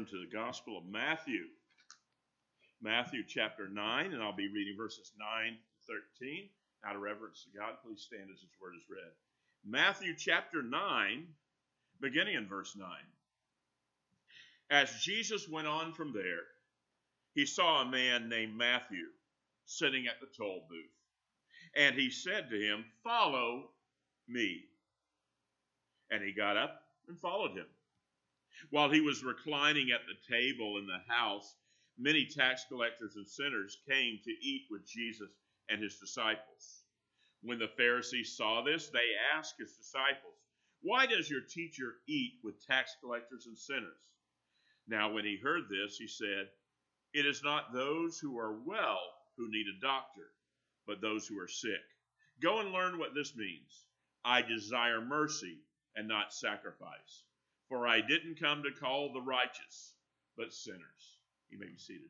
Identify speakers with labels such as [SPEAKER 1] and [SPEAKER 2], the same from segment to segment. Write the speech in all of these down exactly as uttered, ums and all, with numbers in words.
[SPEAKER 1] turn to the Gospel of Matthew. Matthew chapter nine, and I'll be reading verses nine to thirteen. Out of reverence to God, please stand as His word is read. Matthew chapter nine, beginning in verse nine. As Jesus went on from there, he saw a man named Matthew sitting at the toll booth. And he said to him, "Follow me." And he got up and followed him. While he was reclining at the table in the house, many tax collectors and sinners came to eat with Jesus and his disciples. When the Pharisees saw this, they asked his disciples, "Why does your teacher eat with tax collectors and sinners?" Now when he heard this, he said, "It is not those who are well who need a doctor, but those who are sick. Go and learn what this means. I desire mercy and not sacrifice. For I didn't come to call the righteous, but sinners." You may be seated.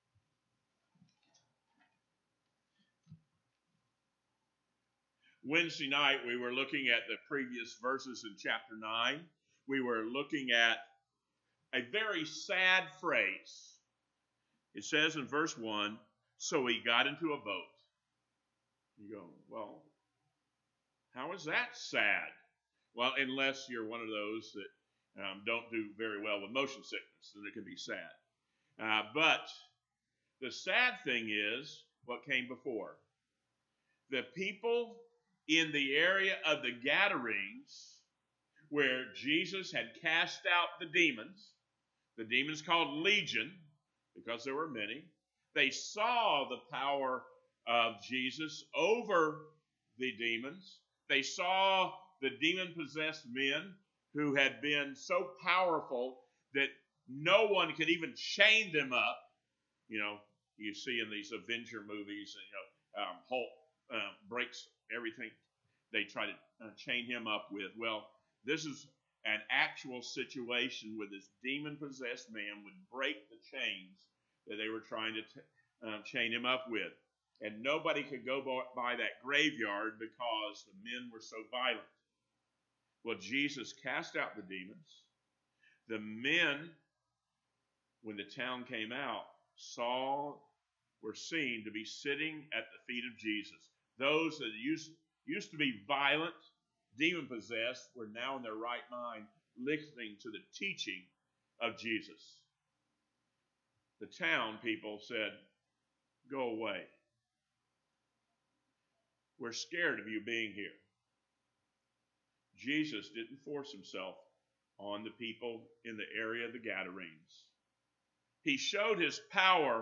[SPEAKER 1] Wednesday night, we were looking at the previous verses in chapter nine. We were looking at a very sad phrase. It says in verse one, "So he got into a boat." You go, well, how is that sad? Well, unless you're one of those that um, don't do very well with motion sickness, then it can be sad. Uh, but the sad thing is what came before. The people in the area of the Gadarenes, where Jesus had cast out the demons, the demons called Legion, because there were many, they saw the power of Jesus over the demons. They saw the demon-possessed men who had been so powerful that no one could even chain them up. You know, you see in these Avenger movies, you know, um, Hulk uh, breaks everything they try to uh, chain him up with. Well, this is an actual situation where this demon-possessed man would break the chains that they were trying to t- uh, chain him up with. And nobody could go by that graveyard because the men were so violent. Well, Jesus cast out the demons. The men, when the town came out, saw, were seen to be sitting at the feet of Jesus. Those that used, used to be violent, demon-possessed, were now in their right mind, listening to the teaching of Jesus. The town people said, "Go away. We're scared of you being here." Jesus didn't force himself on the people in the area of the Gadarenes. He showed his power,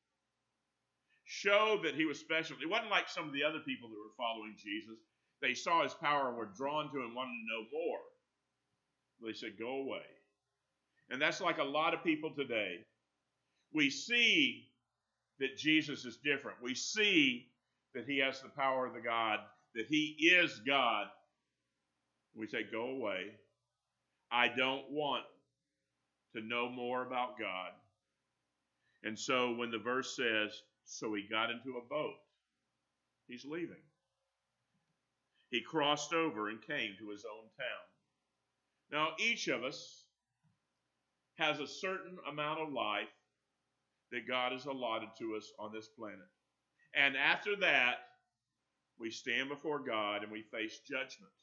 [SPEAKER 1] showed that he was special. It wasn't like some of the other people that were following Jesus. They saw his power and were drawn to him, wanted to know more. They said, "Go away." And that's like a lot of people today. We see that Jesus is different. We see that he has the power of the God, that he is God. We say, "Go away. I don't want to know more about God." And so when the verse says, "So he got into a boat," he's leaving. He crossed over and came to his own town. Now, each of us has a certain amount of life that God has allotted to us on this planet. And after that, we stand before God and we face judgment.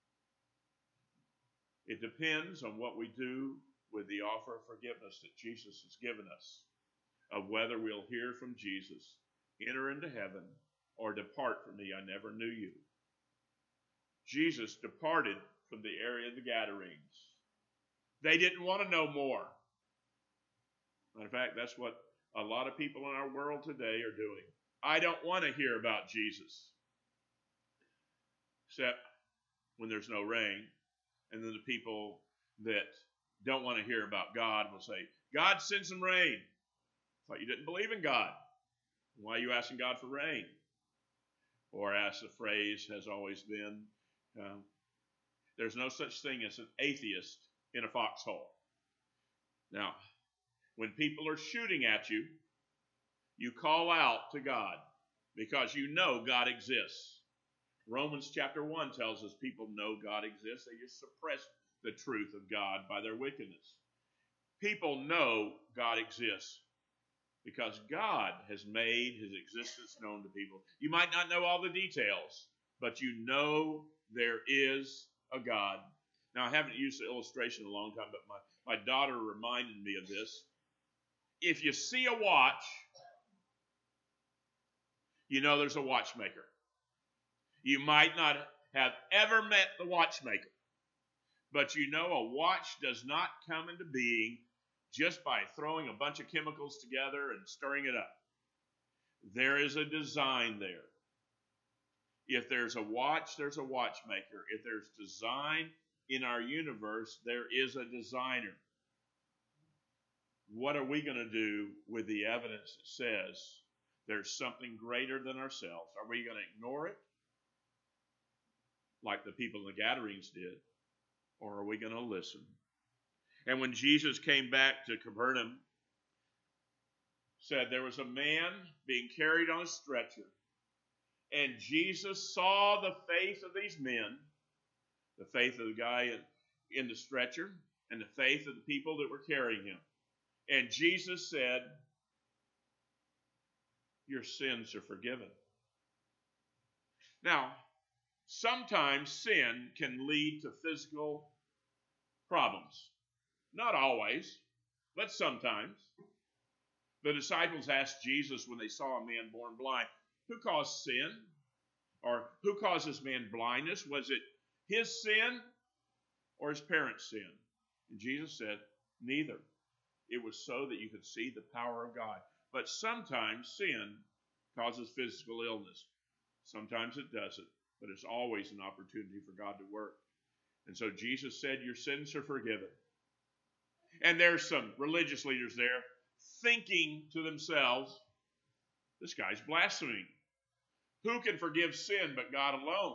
[SPEAKER 1] It depends on what we do with the offer of forgiveness that Jesus has given us, of whether we'll hear from Jesus, "Enter into heaven," or "Depart from me, I never knew you." Jesus departed from the area of the Gadarenes. They didn't want to know more. Matter of fact, that's what a lot of people in our world today are doing. I don't want to hear about Jesus, except when there's no rain. And then the people that don't want to hear about God will say, "God, send some rain." I thought you didn't believe in God. Why are you asking God for rain? Or as the phrase has always been, um, there's no such thing as an atheist in a foxhole. Now, when people are shooting at you, you call out to God because you know God exists. Romans chapter one tells us people know God exists. They just suppress the truth of God by their wickedness. people know God exists because God has made his existence known to people. You might not know all the details, but you know there is a God. Now, I haven't used the illustration in a long time, but my, my daughter reminded me of this. If you see a watch, you know there's a watchmaker. You might not have ever met the watchmaker, but you know a watch does not come into being just by throwing a bunch of chemicals together and stirring it up. There is a design there. If there's a watch, there's a watchmaker. If there's design in our universe, there is a designer. What are we going to do with the evidence that says there's something greater than ourselves? Are we going to ignore it, like the people in the Gadarenes did, or are we going to listen? And when Jesus came back to Capernaum, said there was a man being carried on a stretcher, and Jesus saw the faith of these men, the faith of the guy in, in the stretcher, and the faith of the people that were carrying him. And Jesus said, your sins are forgiven. Now, sometimes sin can lead to physical problems. Not always, but sometimes. The disciples asked Jesus when they saw a man born blind, who caused sin? Or who caused this man blindness? Was it his sin or his parents' sin? And Jesus said, neither. It was so that you could see the power of God. But sometimes sin causes physical illness. Sometimes it doesn't, but it's always an opportunity for God to work. And so Jesus said, your sins are forgiven. And there's some religious leaders there thinking to themselves, this guy's blaspheming. Who can forgive sin but God alone?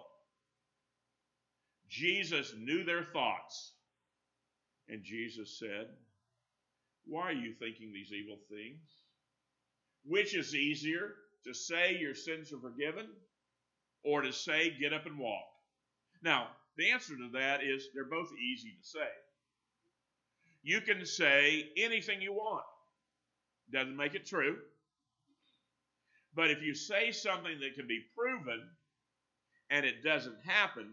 [SPEAKER 1] Jesus knew their thoughts. And Jesus said, why are you thinking these evil things? Which is easier, to say your sins are forgiven or to say get up and walk? Now, the answer to that is they're both easy to say. You can say anything you want. Doesn't make it true. But if you say something that can be proven and it doesn't happen,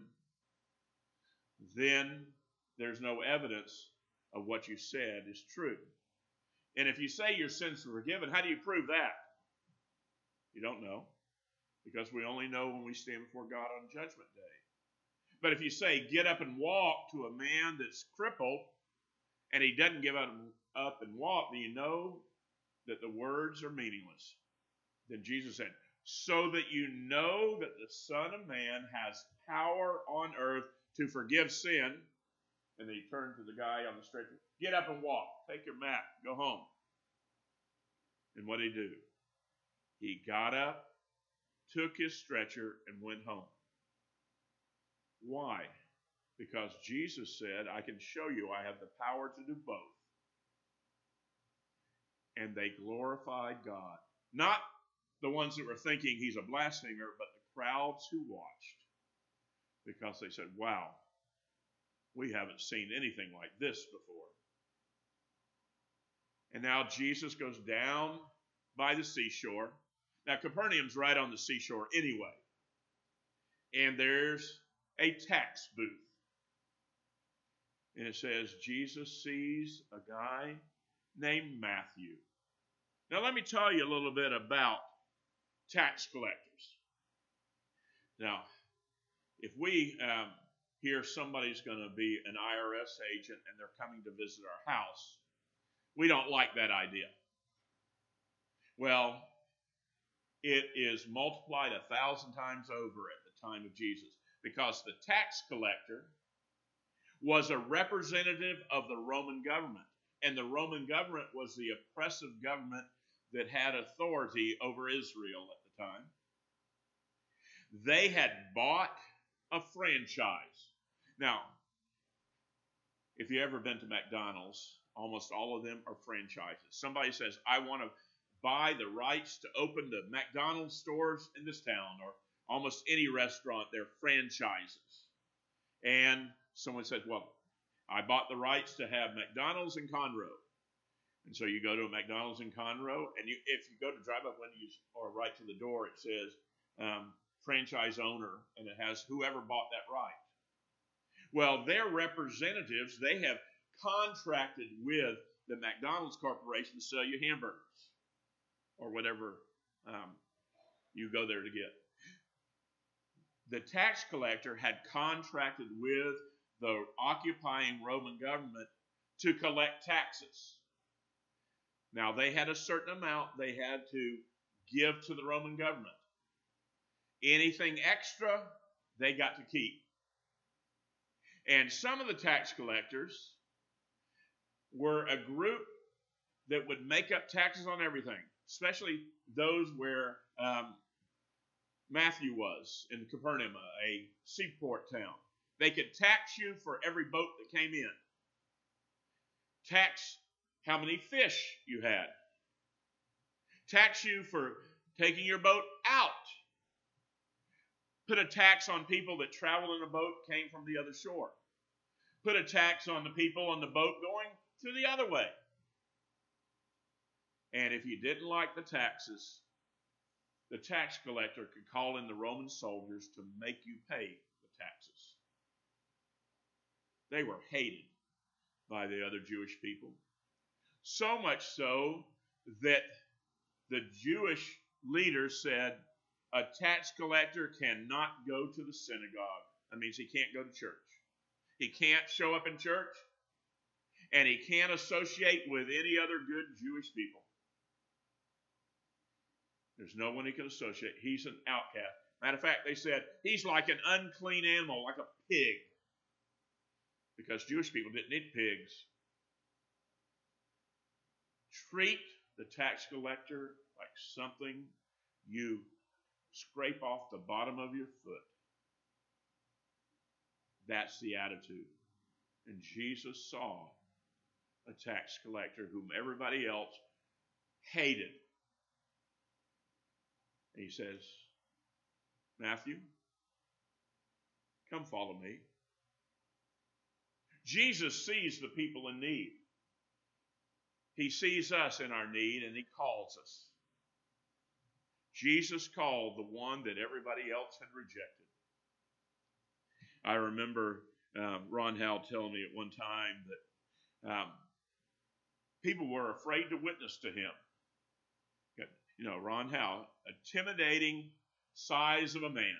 [SPEAKER 1] then there's no evidence of what you said is true. And if you say your sins are forgiven, how do you prove that? You don't know, because we only know when we stand before God on Judgment Day. But if you say, get up and walk to a man that's crippled, and he doesn't give up, up and walk, then you know that the words are meaningless. Then Jesus said, so that you know that the Son of Man has power on earth to forgive sin. And then he turned to the guy on the stretcher, get up and walk, take your mat, go home. And what did he do? He got up, took his stretcher, and went home. Why? Because Jesus said, I can show you I have the power to do both. And they glorified God. Not the ones that were thinking he's a blasphemer, but the crowds who watched. Because they said, wow, we haven't seen anything like this before. And now Jesus goes down by the seashore. Now, Capernaum's right on the seashore anyway. And there's a tax booth. And it says, Jesus sees a guy named Matthew. Now, let me tell you a little bit about tax collectors. Now, if we um, hear somebody's going to be an I R S agent and they're coming to visit our house, we don't like that idea. Well, it is multiplied a thousand times over at the time of Jesus, because the tax collector was a representative of the Roman government. And the Roman government was the oppressive government that had authority over Israel at the time. They had bought a franchise. Now, if you've ever been to McDonald's, almost all of them are franchises. Somebody says, I want to buy the rights to open the McDonald's stores in this town, or almost any restaurant, they're franchises. And someone said, well, I bought the rights to have McDonald's in Conroe. And so you go to a McDonald's in Conroe, and you, if you go to drive up window or right to the door, it says um, franchise owner, and it has whoever bought that right. Well, their representatives, they have contracted with the McDonald's Corporation to sell you hamburgers or whatever um, you go there to get. The tax collector had contracted with the occupying Roman government to collect taxes. Now, they had a certain amount they had to give to the Roman government. Anything extra, they got to keep. And some of the tax collectors were a group that would make up taxes on everything, especially those where um, Matthew was in Capernaum, a seaport town. They could tax you for every boat that came in. Tax how many fish you had. Tax you for taking your boat out. Put a tax on people that traveled in a boat, came from the other shore. Put a tax on the people on the boat going through the other way. And if you didn't like the taxes, the tax collector could call in the Roman soldiers to make you pay the taxes. They were hated by the other Jewish people. So much so that the Jewish leaders said, a tax collector cannot go to the synagogue. That means he can't go to church. He can't show up in church, and he can't associate with any other good Jewish people. There's no one he can associate. He's an outcast. Matter of fact, they said he's like an unclean animal, like a pig. Because Jewish people didn't eat pigs. Treat the tax collector like something you scrape off the bottom of your foot. That's the attitude. And Jesus saw a tax collector whom everybody else hated. And he says, Matthew, come follow me. Jesus sees the people in need. He sees us in our need, and he calls us. Jesus called the one that everybody else had rejected. I remember um, Ron Howell telling me at one time that um, people were afraid to witness to him. You know, Ron Howell, intimidating size of a man.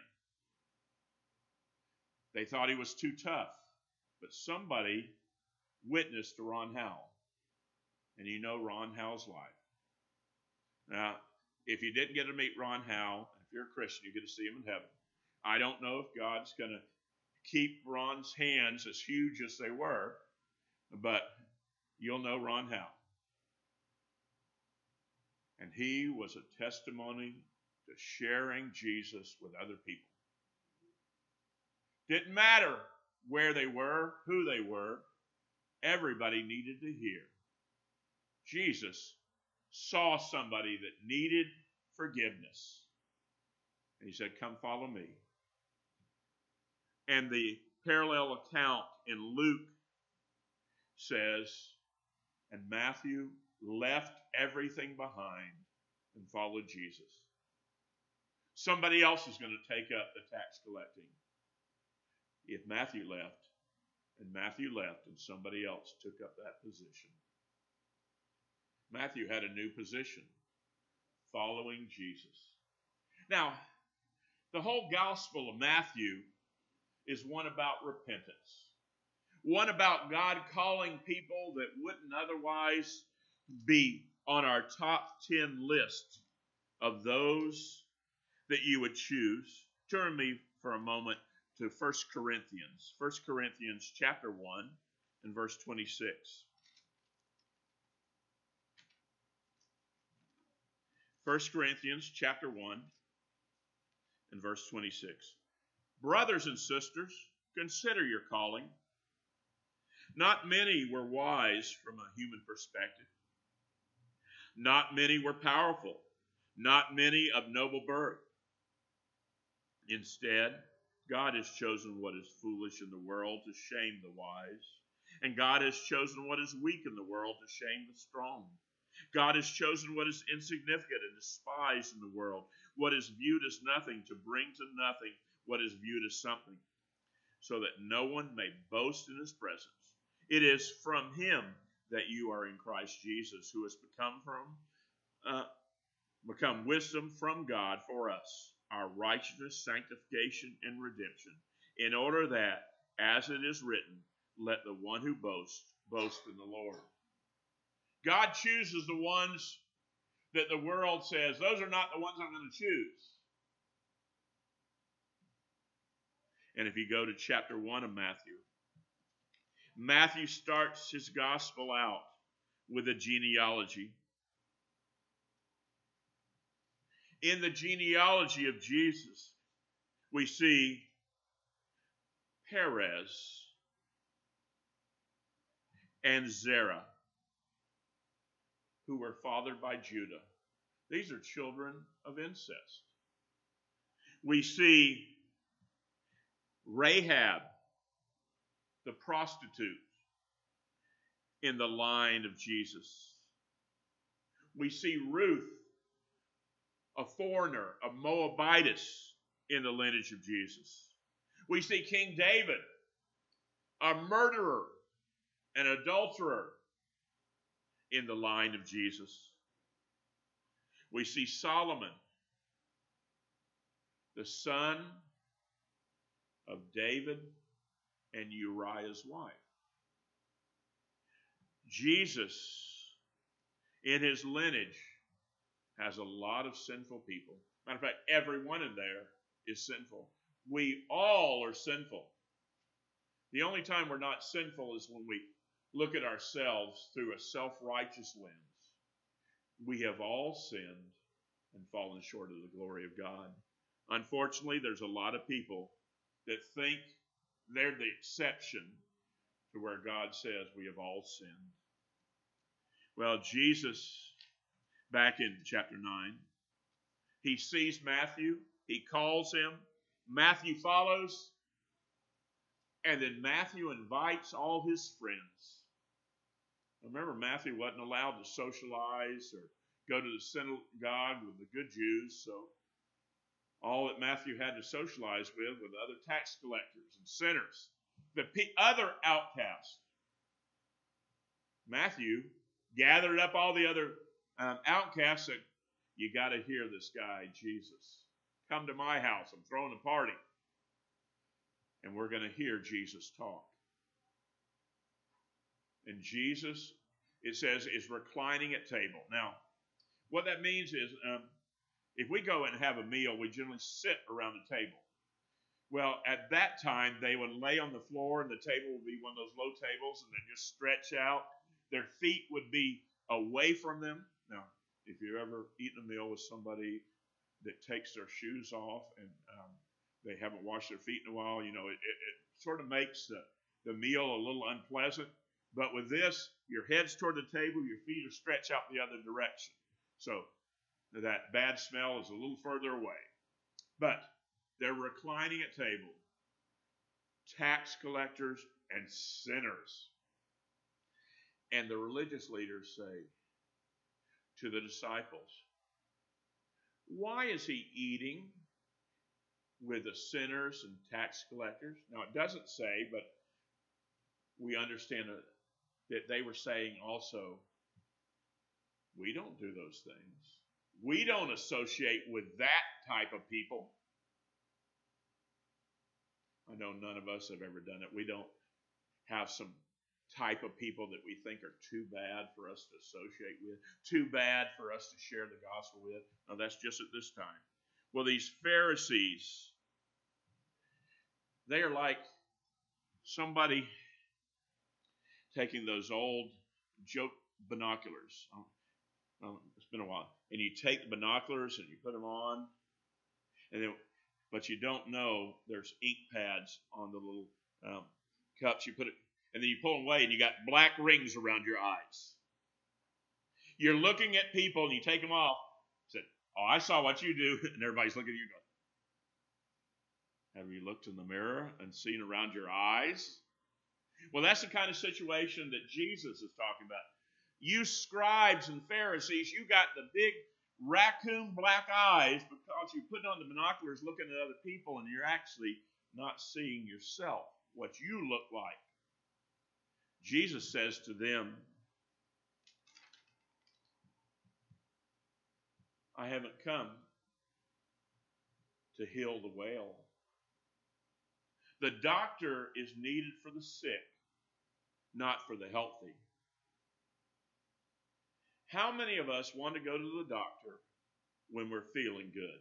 [SPEAKER 1] They thought he was too tough. But somebody witnessed to Ron Howell. And you know Ron Howell's life. Now, if you didn't get to meet Ron Howell, if you're a Christian, you get to see him in heaven. I don't know if God's going to keep Ron's hands as huge as they were, but you'll know Ron Howell. And he was a testimony to sharing Jesus with other people. Didn't matter where they were, who they were, everybody needed to hear. Jesus saw somebody that needed forgiveness. And he said, come follow me. And the parallel account in Luke says, and Matthew left everything behind and followed Jesus. Somebody else is going to take up the tax collecting. If Matthew left, and Matthew left, and somebody else took up that position. Matthew had a new position, following Jesus. Now, the whole gospel of Matthew is one about repentance. One about God calling people that wouldn't otherwise be on our top ten list of those that you would choose. Turn me for a moment to First Corinthians. First Corinthians chapter one and verse twenty-six. First Corinthians chapter one and verse twenty-six. Brothers and sisters, consider your calling. Not many were wise from a human perspective. Not many were powerful. Not many of noble birth. Instead, God has chosen what is foolish in the world to shame the wise. And God has chosen what is weak in the world to shame the strong. God has chosen what is insignificant and despised in the world, what is viewed as nothing, to bring to nothing what is viewed as something, so that no one may boast in his presence. It is from him that you are in Christ Jesus, who has become from uh, become wisdom from God for us, our righteousness, sanctification, and redemption, in order that, as it is written, let the one who boasts boast in the Lord. God chooses the ones that the world says, those are not the ones I'm going to choose. And if you go to chapter one of Matthew, Matthew starts his gospel out with a genealogy. In the genealogy of Jesus, we see Perez and Zerah, who were fathered by Judah. These are children of incest. We see Rahab, the prostitute, in the line of Jesus. We see Ruth, a foreigner, a Moabitess, in the lineage of Jesus. We see King David, a murderer, an adulterer, in the line of Jesus. We see Solomon, the son of David and Uriah's wife. Jesus, in his lineage, has a lot of sinful people. Matter of fact, everyone in there is sinful. We all are sinful. The only time we're not sinful is when we look at ourselves through a self-righteous lens. We have all sinned and fallen short of the glory of God. Unfortunately, there's a lot of people that think they're the exception to where God says we have all sinned. Well, Jesus, back in chapter nine, he sees Matthew, he calls him, Matthew follows, and then Matthew invites all his friends. Remember, Matthew wasn't allowed to socialize or go to the synagogue with the good Jews, so all that Matthew had to socialize with were the other tax collectors and sinners, the other outcasts. Matthew gathered up all the other um, outcasts and you got to hear this guy, Jesus. Come to my house. I'm throwing a party. And we're going to hear Jesus talk. And Jesus, it says, is reclining at table. Now, what that means is, um, if we go and have a meal, we generally sit around the table. Well, at that time, they would lay on the floor, and the table would be one of those low tables, and they'd just stretch out. Their feet would be away from them. Now, if you've ever eaten a meal with somebody that takes their shoes off and um, they haven't washed their feet in a while, you know, it, it, it sort of makes the, the meal a little unpleasant. But with this, your head's toward the table, your feet are stretched out the other direction. So that bad smell is a little further away. But they're reclining at table, tax collectors and sinners. And the religious leaders say to the disciples, why is he eating with the sinners and tax collectors? Now, it doesn't say, but we understand that they were saying also, we don't do those things. We don't associate with that type of people. I know none of us have ever done it. We don't have some type of people that we think are too bad for us to associate with, too bad for us to share the gospel with. No, that's just at this time. Well, these Pharisees, they are like somebody taking those old joke binoculars. Oh, it's been a while. And you take the binoculars and you put them on, and then, but you don't know there's ink pads on the little um, cups. You put it, and then you pull them away, and you got black rings around your eyes. You're looking at people, and you take them off. Said, "Oh, I saw what you do," and everybody's looking at you going, "Have you looked in the mirror and seen around your eyes? Well, that's the kind of situation that Jesus is talking about. You scribes and Pharisees, you got the big raccoon black eyes because you're putting on the binoculars looking at other people and you're actually not seeing yourself, what you look like. Jesus says to them, I haven't come to heal the well. The doctor is needed for the sick, not for the healthy. How many of us want to go to the doctor when we're feeling good?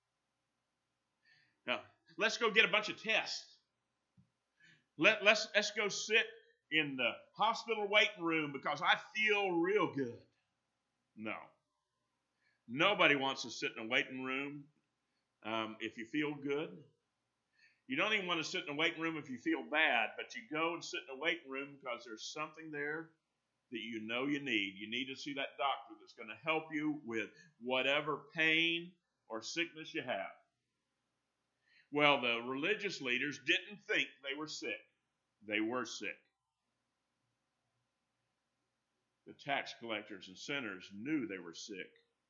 [SPEAKER 1] Now, let's go get a bunch of tests. Let, let's, let's go sit in the hospital waiting room because I feel real good. No. Nobody wants to sit in a waiting room um, if you feel good. You don't even want to sit in a waiting room if you feel bad, but you go and sit in a waiting room because there's something there that you know you need. You need to see that doctor that's going to help you with whatever pain or sickness you have. Well, the religious leaders didn't think they were sick. They were sick. The tax collectors and sinners knew they were sick.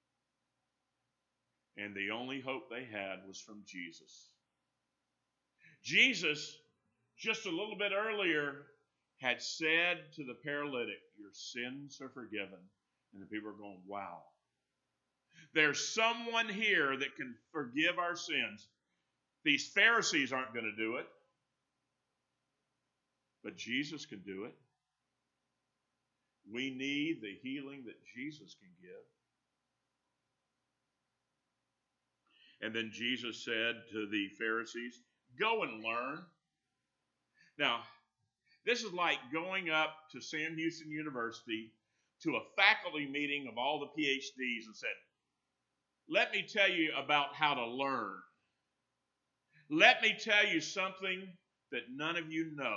[SPEAKER 1] And the only hope they had was from Jesus. Jesus, just a little bit earlier, had said to the paralytic, your sins are forgiven. And the people are going, wow. There's someone here that can forgive our sins. These Pharisees aren't going to do it. But Jesus can do it. We need the healing that Jesus can give. And then Jesus said to the Pharisees, go and learn. Now, this is like going up to Sam Houston University to a faculty meeting of all the P H Ds and said, let me tell you about how to learn. Let me tell you something that none of you know.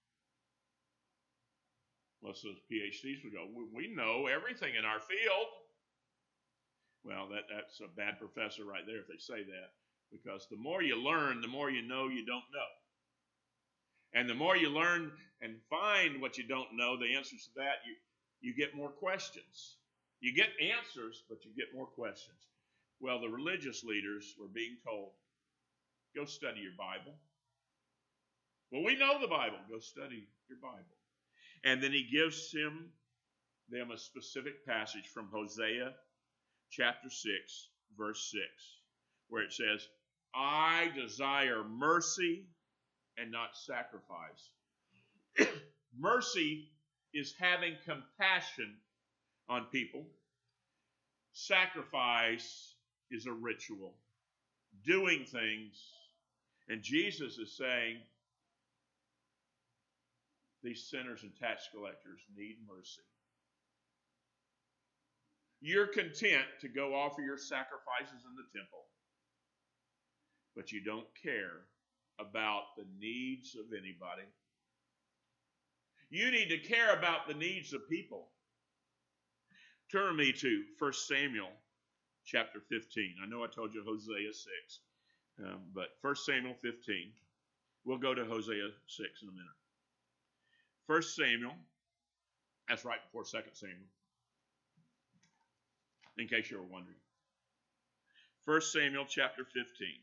[SPEAKER 1] Most of those P H Ds would go, we know everything in our field. Well, that, that's a bad professor right there if they say that. Because the more you learn, the more you know you don't know. And the more you learn and find what you don't know, the answers to that, you, you get more questions. You get answers, but you get more questions. Well, the religious leaders were being told, go study your Bible. Well, we know the Bible. Go study your Bible. And then he gives him them a specific passage from Hosea chapter six, verse six, where it says, I desire mercy and not sacrifice. Mercy is having compassion on people. Sacrifice is a ritual, doing things. And Jesus is saying, these sinners and tax collectors need mercy. You're content to go offer your sacrifices in the temple, but you don't care about the needs of anybody. You need to care about the needs of people. Turn me to First Samuel chapter fifteen. I know I told you Hosea six, um, but First Samuel fifteen. We'll go to Hosea six in a minute. First Samuel, that's right before Second Samuel, in case you were wondering. First Samuel chapter fifteen.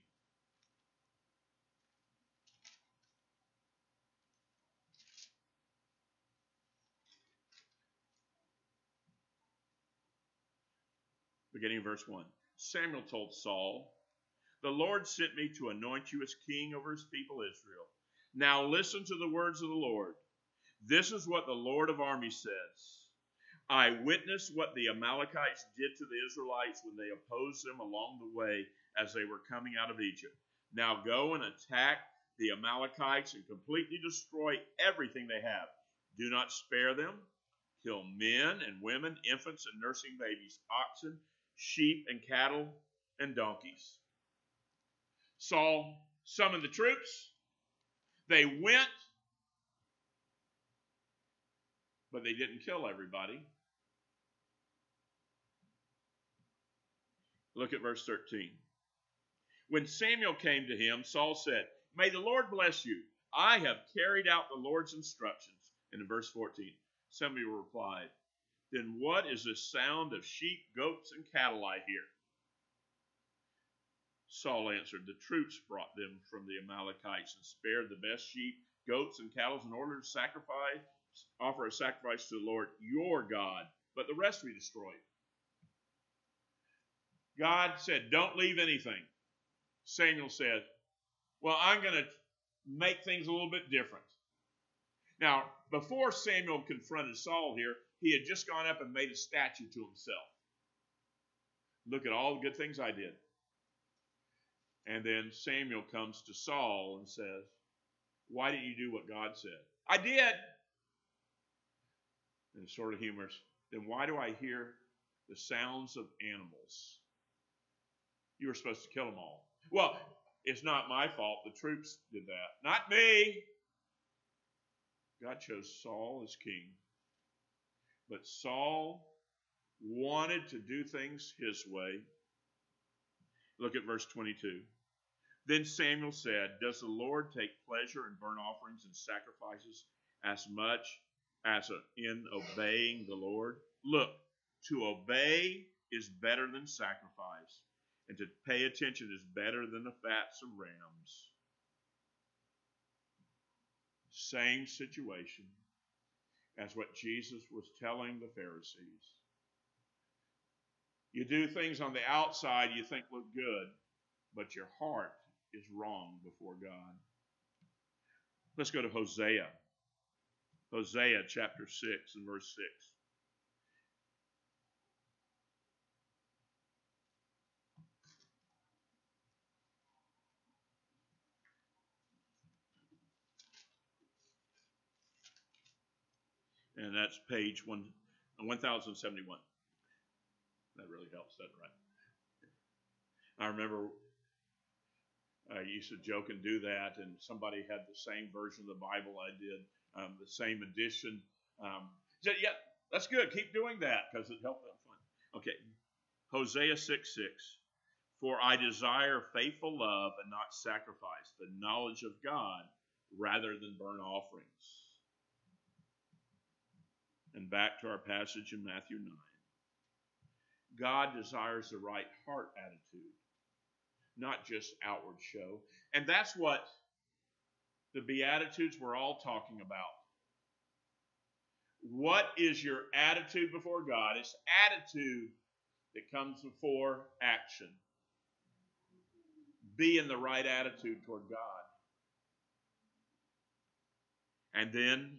[SPEAKER 1] Beginning of verse one. Samuel told Saul, the Lord sent me to anoint you as king over his people Israel. Now listen to the words of the Lord. This is what the Lord of armies says. I witnessed what the Amalekites did to the Israelites when they opposed them along the way as they were coming out of Egypt. Now go and attack the Amalekites and completely destroy everything they have. Do not spare them. Kill men and women, infants and nursing babies, oxen, sheep and cattle and donkeys. Saul summoned the troops. They went, but they didn't kill everybody. Look at verse thirteen. When Samuel came to him, Saul said, may the Lord bless you. I have carried out the Lord's instructions. And in verse fourteen, Samuel replied, then what is the sound of sheep, goats, and cattle I hear? Saul answered, the troops brought them from the Amalekites and spared the best sheep, goats, and cattle in order to sacrifice, offer a sacrifice to the Lord your God, but the rest we destroyed. God said, don't leave anything. Samuel said, well, I'm going to make things a little bit different. Now, before Samuel confronted Saul here, he had just gone up and made a statue to himself. Look at all the good things I did. And then Samuel comes to Saul and says, why didn't you do what God said? I did. And it's sort of humorous. Then why do I hear the sounds of animals? You were supposed to kill them all. Well, it's not my fault. The troops did that. Not me. God chose Saul as king. But Saul wanted to do things his way. Look at verse twenty-two. Then Samuel said, does the Lord take pleasure in burnt offerings and sacrifices as much as in obeying the Lord? Look, to obey is better than sacrifice, and to pay attention is better than the fats of rams. Same situation as what Jesus was telling the Pharisees. You do things on the outside you think look good, but your heart is wrong before God. Let's go to Hosea. Hosea chapter six and verse six. And that's page one, one thousand seventy-one. That really helps, doesn't it? Right? I remember I used to joke and do that, and somebody had the same version of the Bible I did, um, the same edition. Um, said, yeah, that's good. Keep doing that because it helped them fun. Okay, Hosea six six. For I desire faithful love and not sacrifice, the knowledge of God rather than burnt offerings. And back to our passage in Matthew nine. God desires the right heart attitude, not just outward show. And that's what the Beatitudes we're all talking about. What is your attitude before God? It's attitude that comes before action. Be in the right attitude toward God. And then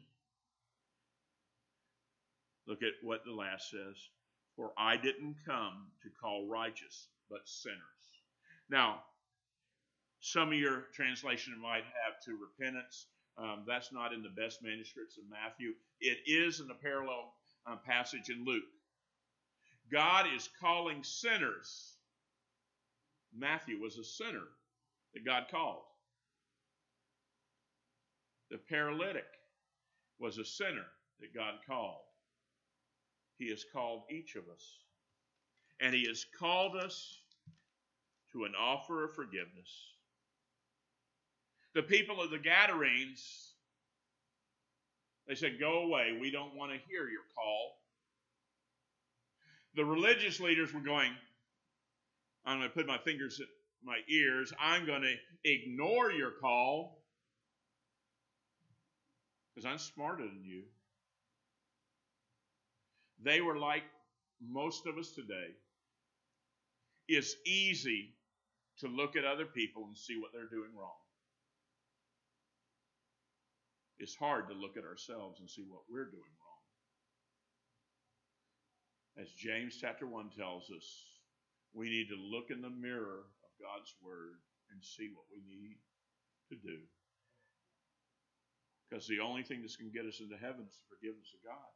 [SPEAKER 1] look at what the last says. For I didn't come to call righteous, but sinners. Now, some of your translation might have to repentance. Um, that's not in the best manuscripts of Matthew. It is in the parallel um, passage in Luke. God is calling sinners. Matthew was a sinner that God called. The paralytic was a sinner that God called. He has called each of us. And he has called us to an offer of forgiveness. The people of the Gadarenes, they said, go away. We don't want to hear your call. The religious leaders were going, I'm going to put my fingers at my ears. I'm going to ignore your call because I'm smarter than you. They were like most of us today. It's easy to look at other people and see what they're doing wrong. It's hard to look at ourselves and see what we're doing wrong. As James chapter one tells us, we need to look in the mirror of God's word and see what we need to do. Because the only thing that's going to get us into heaven is the forgiveness of God.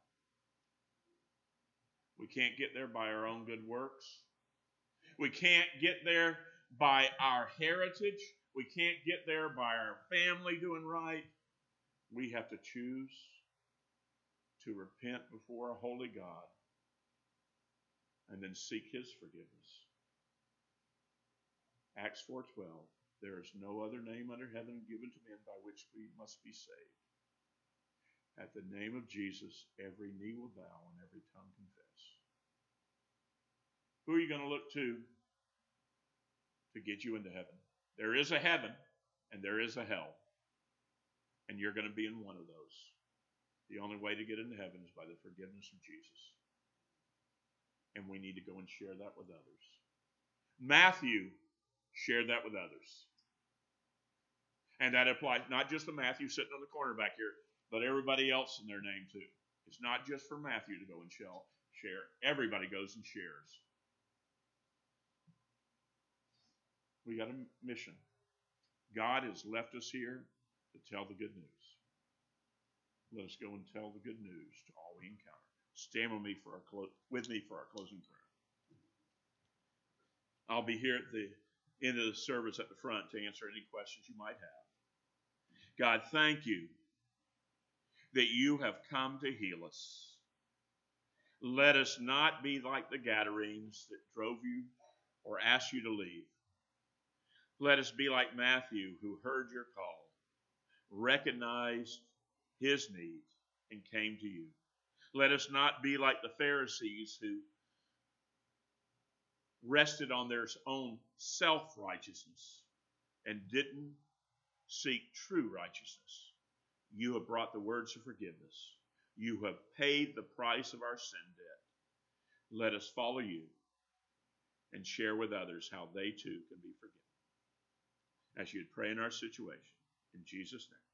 [SPEAKER 1] We can't get there by our own good works. We can't get there by our heritage. We can't get there by our family doing right. We have to choose to repent before a holy God and then seek his forgiveness. Acts four twelve. There is no other name under heaven given to men by which we must be saved. At the name of Jesus, every knee will bow and every tongue confess. Who are you going to look to to get you into heaven? There is a heaven and there is a hell. And you're going to be in one of those. The only way to get into heaven is by the forgiveness of Jesus. And we need to go and share that with others. Matthew shared that with others. And that applies not just to Matthew sitting on the corner back here, but everybody else in their name too. It's not just for Matthew to go and share. Everybody goes and shares. We got a mission. God has left us here to tell the good news. Let us go and tell the good news to all we encounter. Stand with me for our clo- with me for our closing prayer. I'll be here at the end of the service at the front to answer any questions you might have. God, thank you that you have come to heal us. Let us not be like the Gadarenes that drove you or asked you to leave. Let us be like Matthew, who heard your call, recognized his need, and came to you. Let us not be like the Pharisees who rested on their own self-righteousness and didn't seek true righteousness. You have brought the words of forgiveness. You have paid the price of our sin debt. Let us follow you and share with others how they too can be forgiven. As you'd pray in our situation. In Jesus' name.